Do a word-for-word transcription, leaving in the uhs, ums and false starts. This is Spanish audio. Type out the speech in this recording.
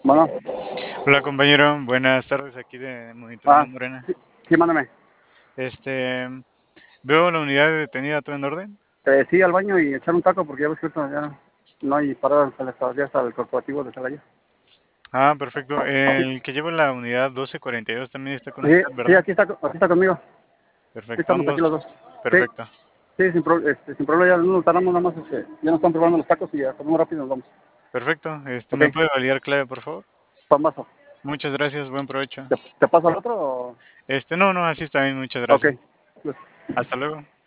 Bueno, Hola compañero, buenas tardes aquí de Monitoreo ah, Morena. sí, sí, mándame. Este, veo la unidad detenida, ¿todo en orden? Eh, sí, al baño y echar un taco porque ya ves que ahorita ya no hay parada hasta el, ya hasta el corporativo de Celaya. Ah, perfecto. Sí, El que lleva la unidad doce cuarenta y dos también está con sí, usted, sí, ¿verdad? aquí está, aquí está conmigo. Sí, Perfecto, estamos aquí los ambos. dos. Sí, Perfecto. sí, sin, pro- este, sin problema, ya no nos tardamos nada más. Este, ya nos están probando los tacos y ya comemos rápido y nos vamos. Perfecto. Este, Ok, ¿me puede validar clave, por favor? pambazo. Muchas gracias, buen provecho. ¿Te, te paso al otro o...? Este, no, no, así está bien, muchas Ok, gracias. pues, Hasta luego.